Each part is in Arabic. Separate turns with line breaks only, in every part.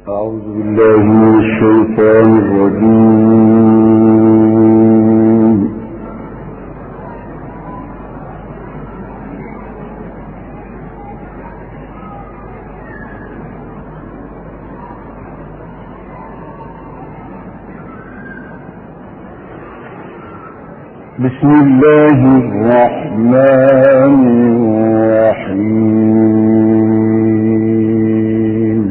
أعوذ بالله من الشيطان الرجيم. بسم الله الرحمن الرحيم.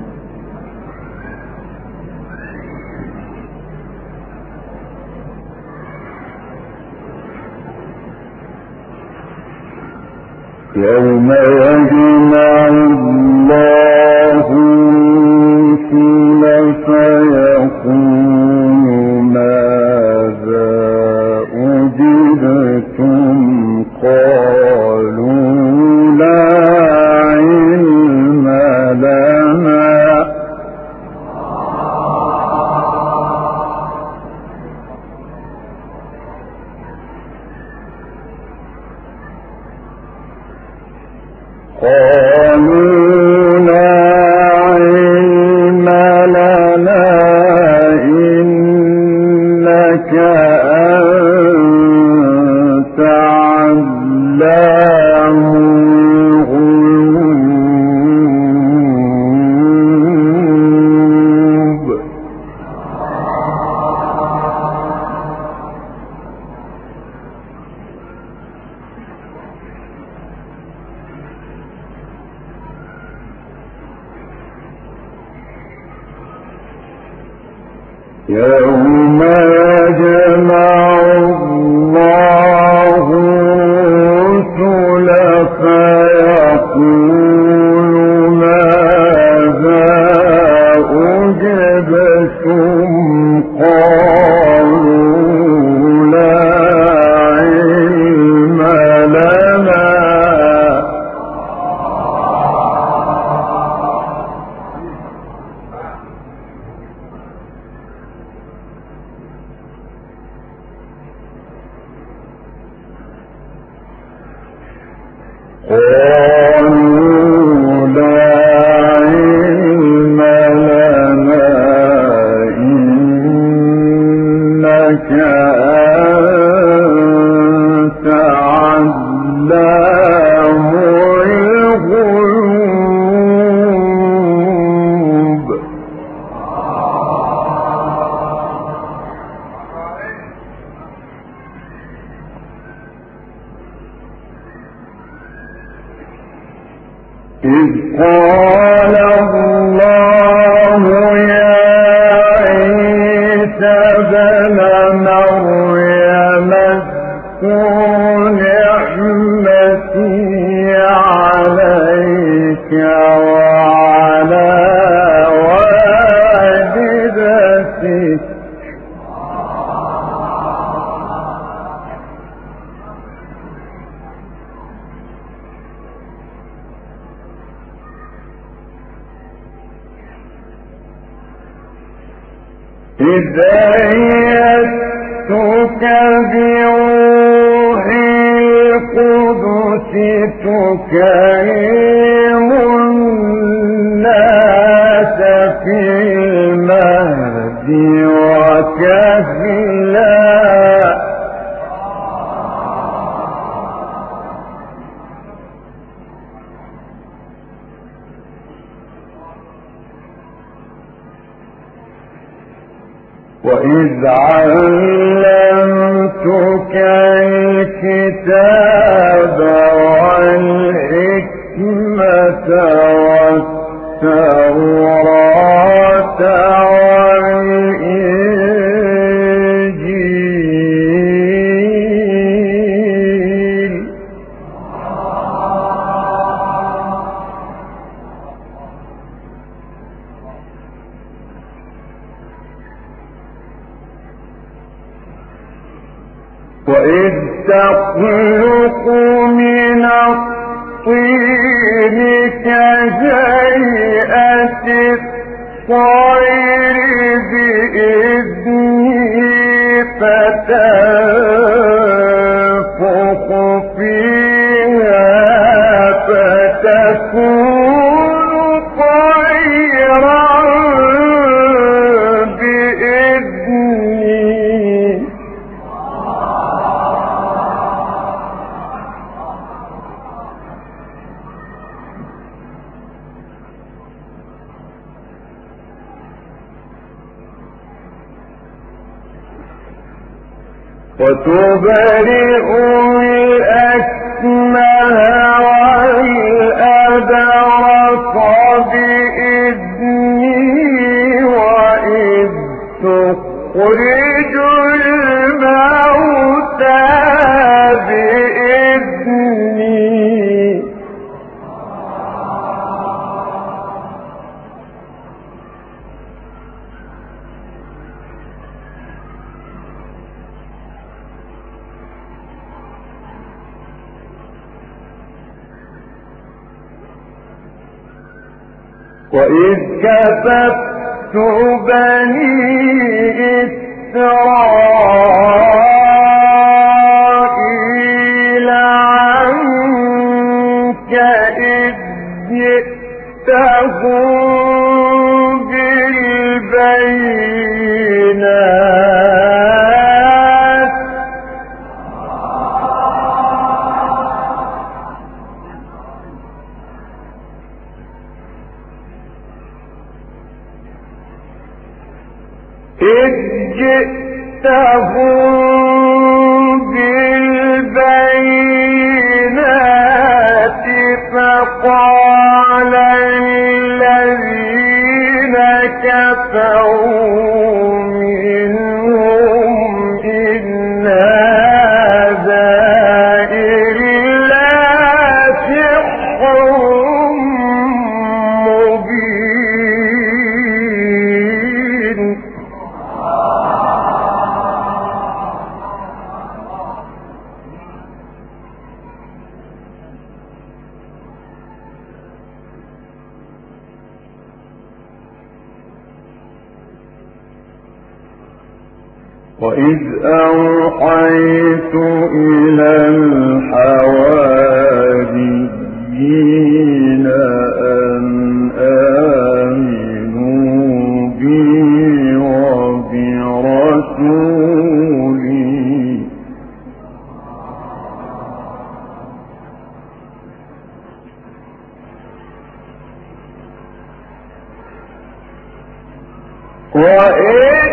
يوم يجمع الله الرسل فيقول ماذا أجبتم قالوا لا علم لنا إنك أنت علام الغيوب. يوم يجمع الله الرسل فيقول ماذا أجبتم قالوا لا علم لنا إنك أنت علام الغيوب. إذ قال الله يا عيسى ابن مريم اذكر نعمتي عليك وعلى والدتك إذ أيدتك بروح القدس تكلم الناس في المهد وكهلا وإذ علمتك الكتاب والحكمة والتوراة والإنجيل. وإذ تخلق من الطين كهيئة الطير بإذني فتنفخ فيها فتكون طيرا وتبرئ الأكمه والأبرص بإذني وإذ تخرج الموتى بإذني وإذ كففت بني إسرائيل عنك إذ جئتهم بالبينات فقال الذين كفروا منهم إن هذا إلا سحر مبين وإذ أوحيت إلى الحواريين أن آمنوا بي وبرسولي وإذ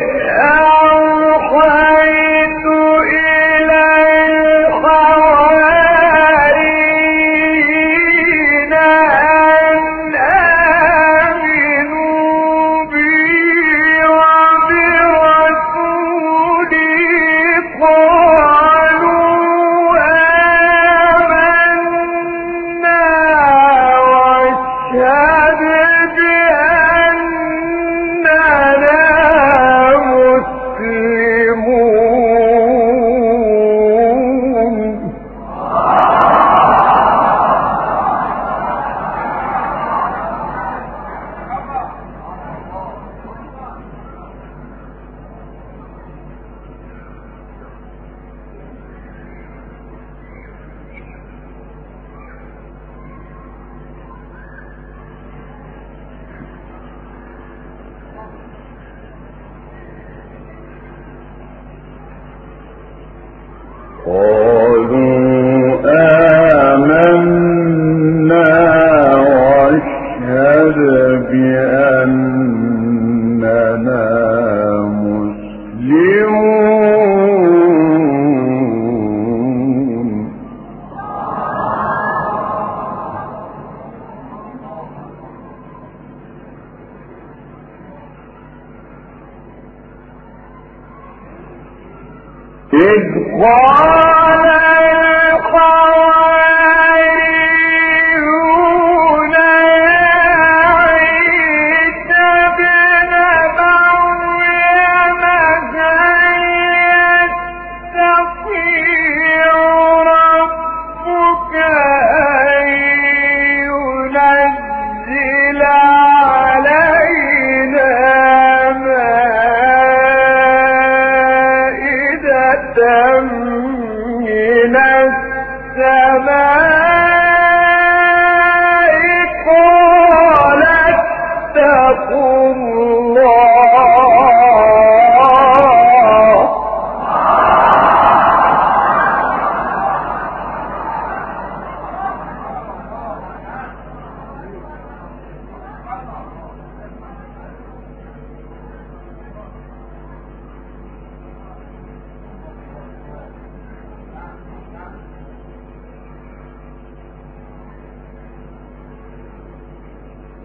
أوحيت إلى الحواريين أن آمنوا بي وبرسولي قالوا آمنا واشهد بأننا مسلمون إذ قال الحواريون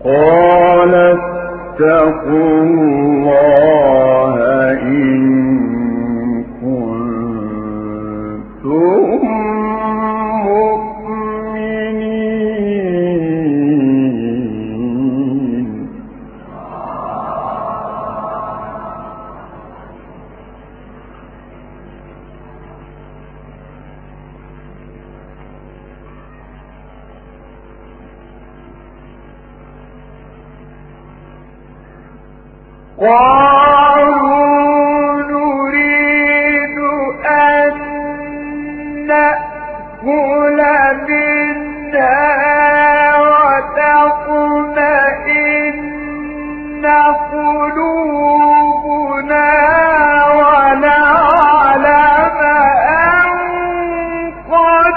قال اتقوا الله إن كنتم مؤمنين. قالوا نريد أن نأكل منها وتطمئن قلوبنا ونعلم أن قد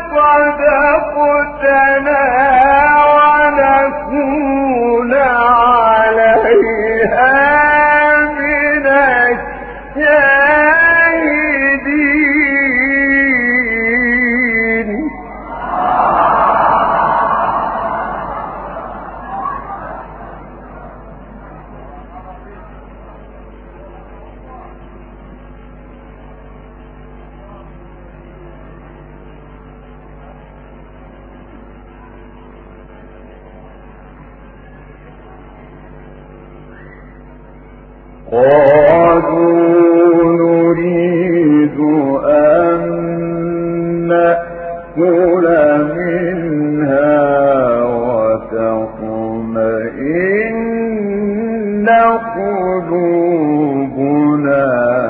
صدقتنا ونكون عليها من الشاهدين. قالوا نريد أن نأكل منها وتطمئن قلوبنا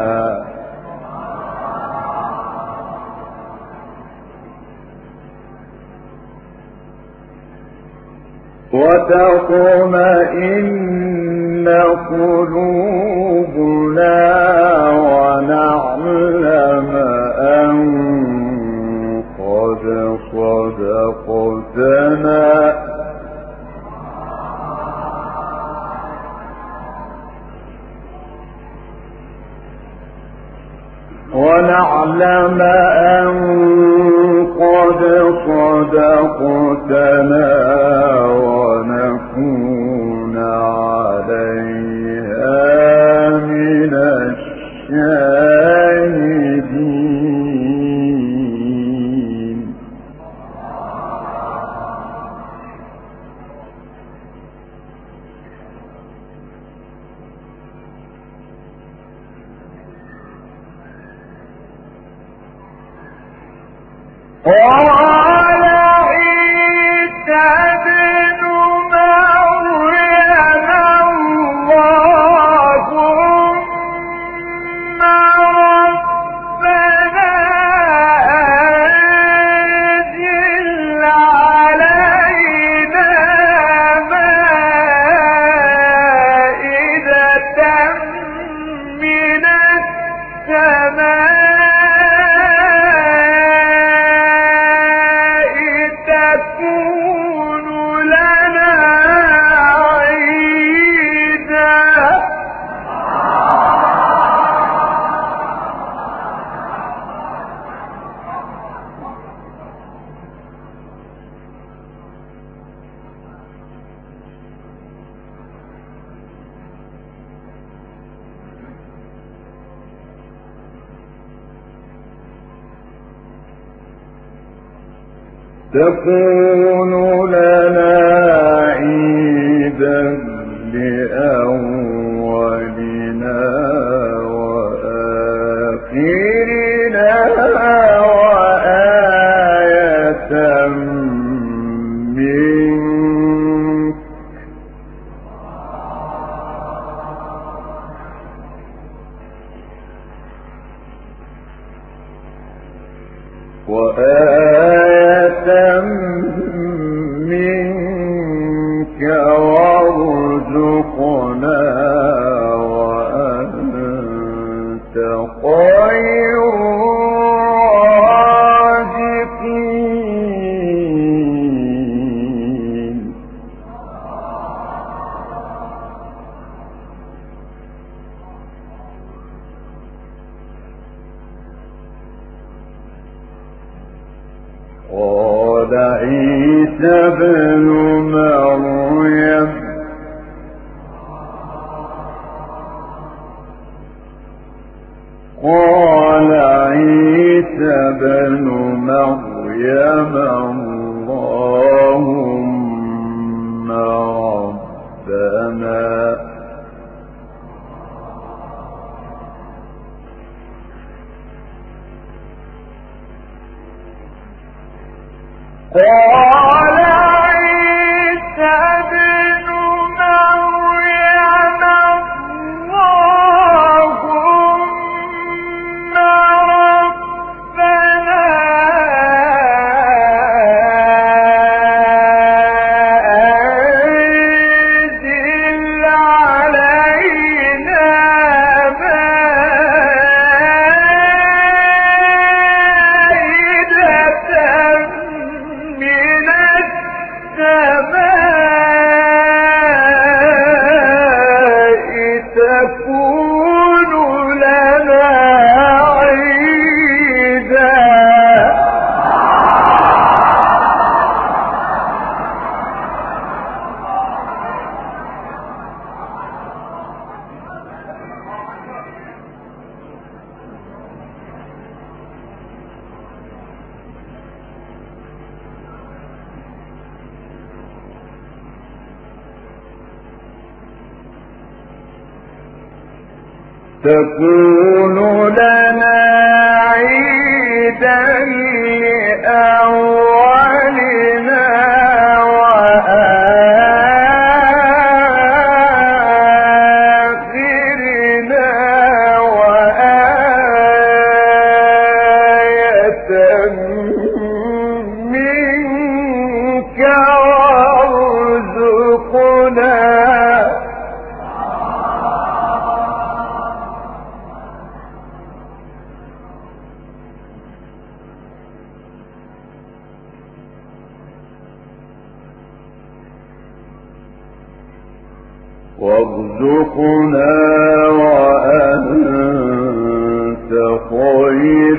ونعلم أن قد صدقتنا ونكون عليها من الشاهدين. قال عيسى ابن مريم اللهم ربنا أنزل علينا مائدة من السماء تكون لنا عيدا. تكون لنا عيدا لأولنا وآخرنا وآية منك وارزقنا وأنت خير الرازقين. قال عيسى ابن مريم قال عيسى ابن مريم اللهم ربنا قال عيسى ابن مريم اللهم ربنا أنزل علينا تكون لنا عيدا تكون لنا عيدا لأولنا وآخرنا وآية منك وارزقنا وأنت خير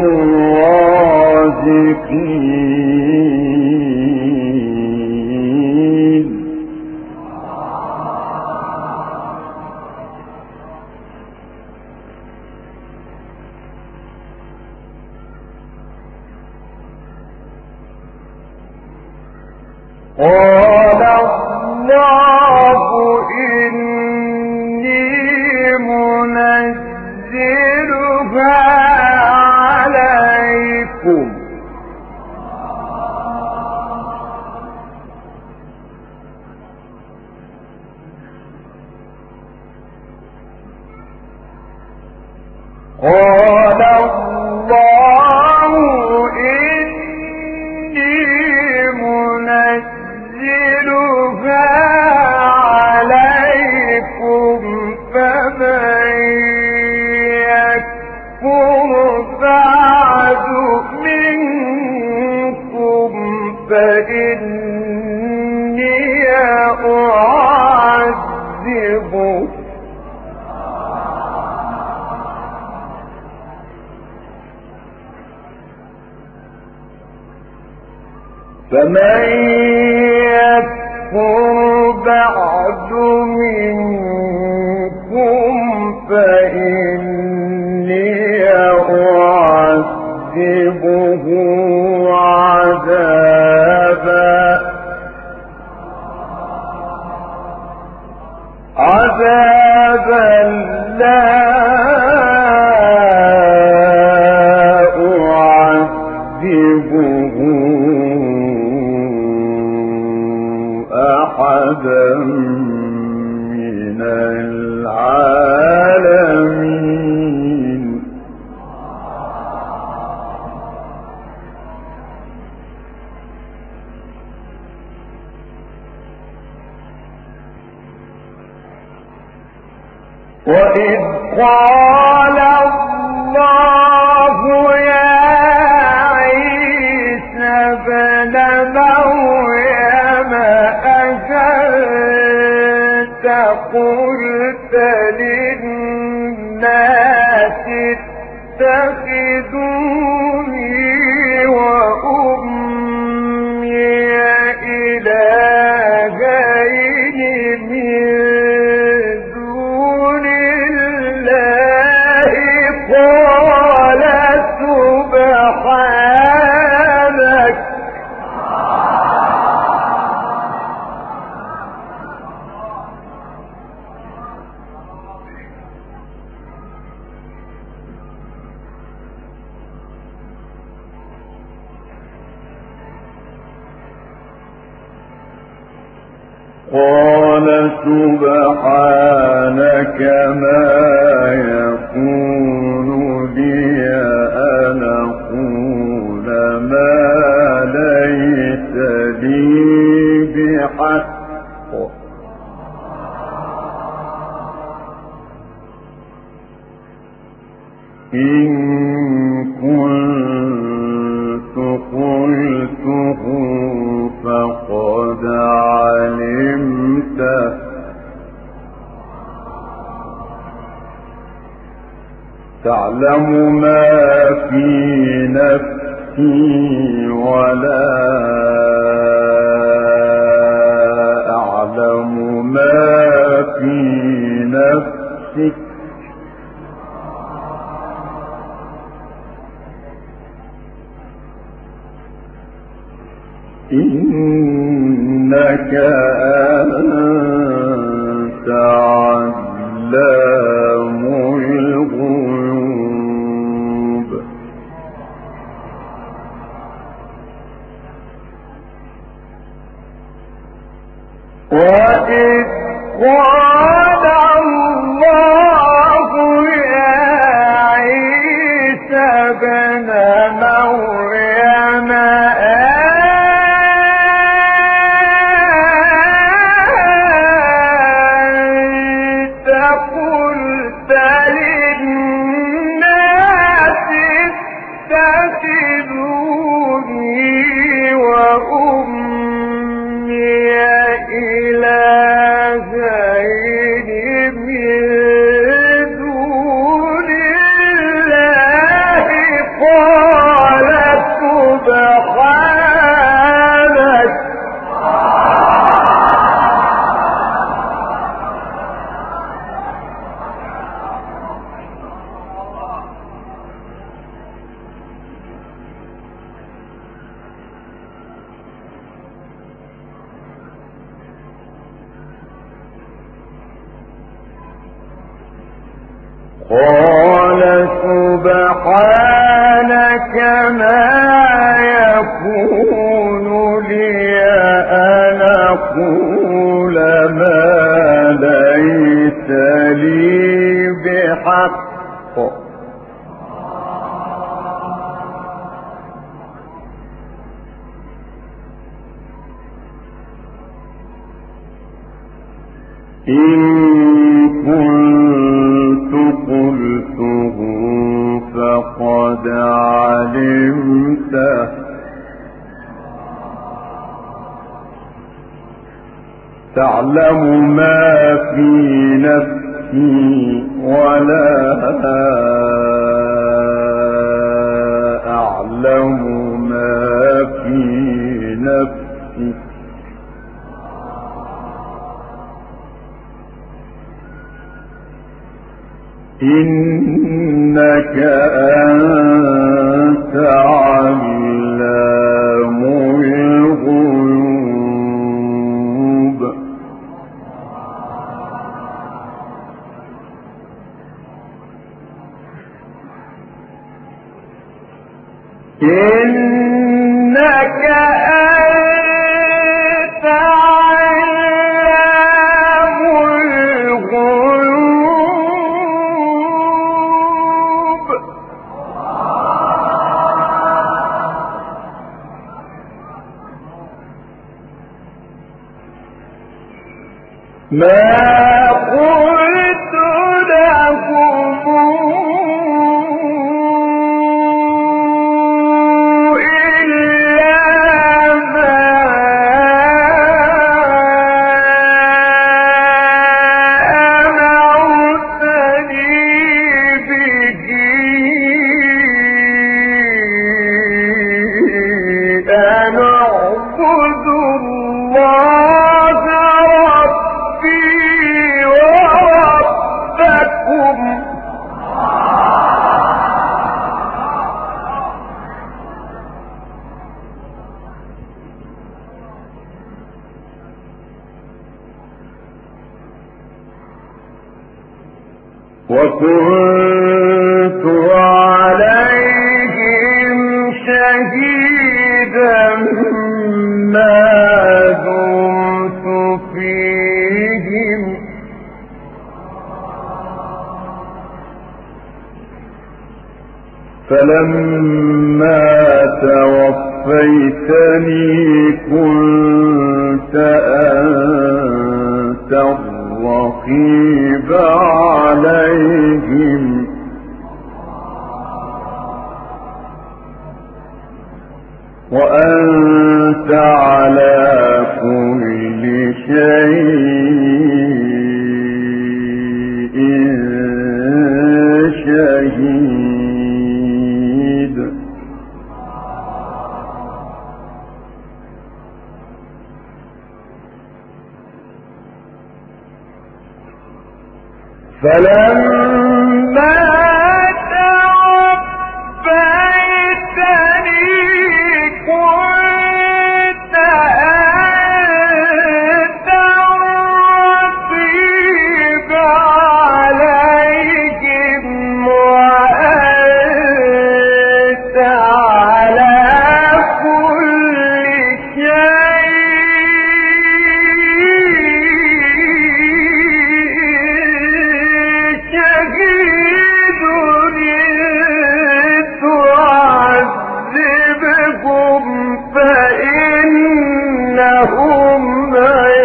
الرازقين قال الله إني منزلها عليكم قال الله إني منزلها عليكم فمن يكفر بعد منكم فإني أعذبه فمن يكفر بعد منكم فإني أعذبه عذابا لا أعذبه أحدا من العالمين وإذ قال الله يا عيسى ابن مريم أأنت قلت للناس اتخذوني وأمي إلهين من دون الله
قال سبحانك ما يكون لي أن أقول ما ليس لي بحق إن كنت قلته فقد علمته تعلم ما في نفسي ولا أعلم ما في نفسك إنك أنت علام الغيوب وإذ قال الله يا عيسى ابن مريم قال سبحانك ما يكون لي أن أقول ما ليس لي بحق إن كنت قلته فقد علمته تعلم ما في نفسي ولا أعلم ما في نفسك إنك أنت علام الغيوب إنك أنت علام الغيوب ما قلت لكم وكنت عليهم شهيدا ما دمت فيهم فلما توفيتني كنت أنت الرقيب عليهم وأنت على كل شيء شهيد. فلما توفيتني كنت أنت الرقيب عليهم وأنت على كل فإنهم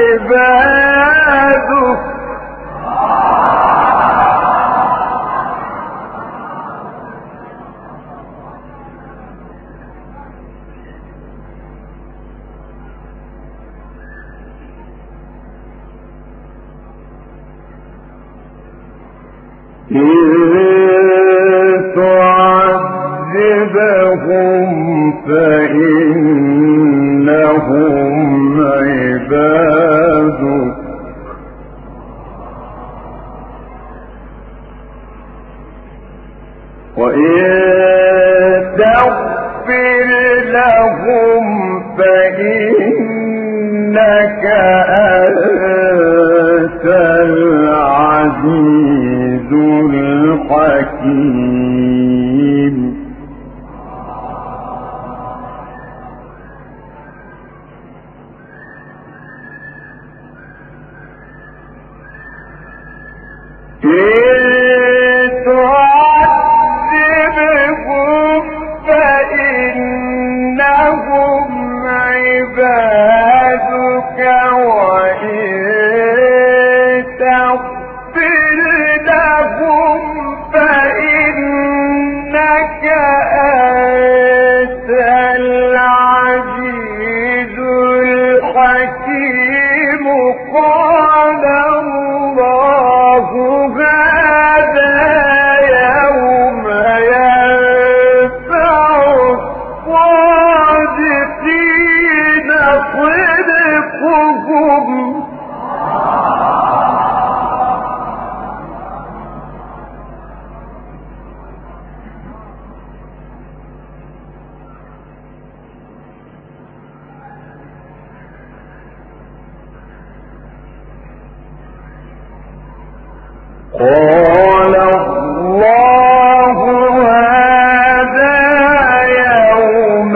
عبادك إن تعذبهم فإنهم عبادك وإن تغفر لهم فإنك أنت العزيز الحكيم. تعذبهم فإنهم عبادك وإن تغفر لهم فإنك أنت العزيز الحكيم. قال الله هذا يوم ينفع الصادقين صدقهم قال الله هذا يوم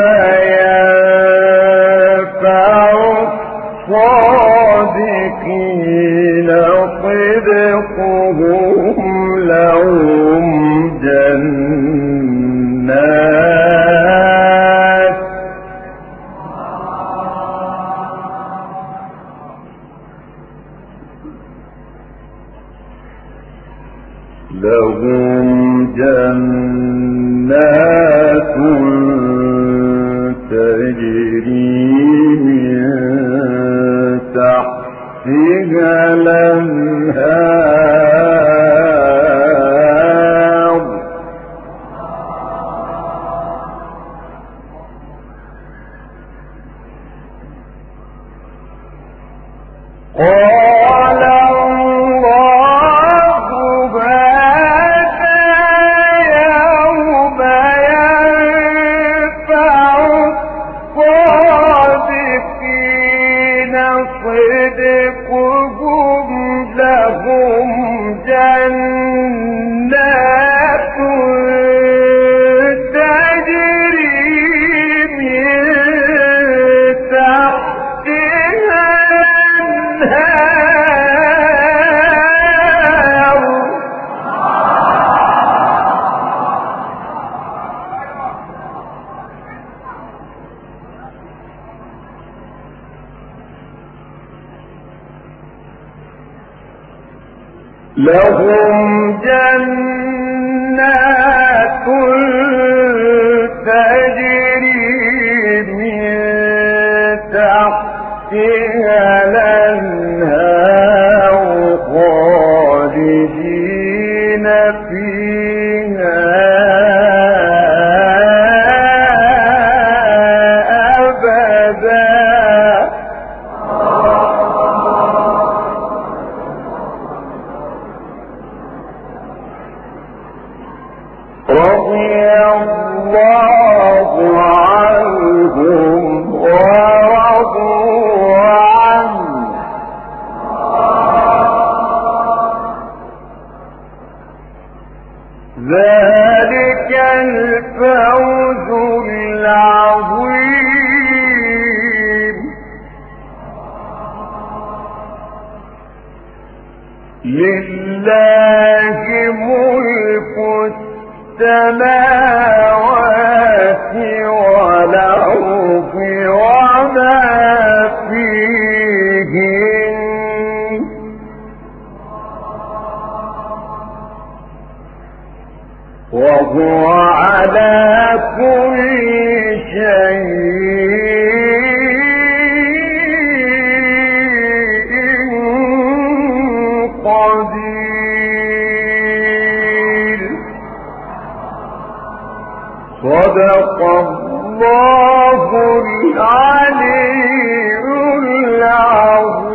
ينفع الصادقين صدقهم لهم جنات تجري من تحتها الأنهار قال الله هذا يوم ينفع الصادقين صدقهم لهم جنات تجري من تحتها الأنهار
لهم جنات تجري من تحتها الأنهار خالدين فيها رضي الله عنهم ورضوا عنه ذلك الفوز العظيم لله ملك السماوات والأرض وما فيهن وهو على كل شيء قدير صدق الله العلي العظيم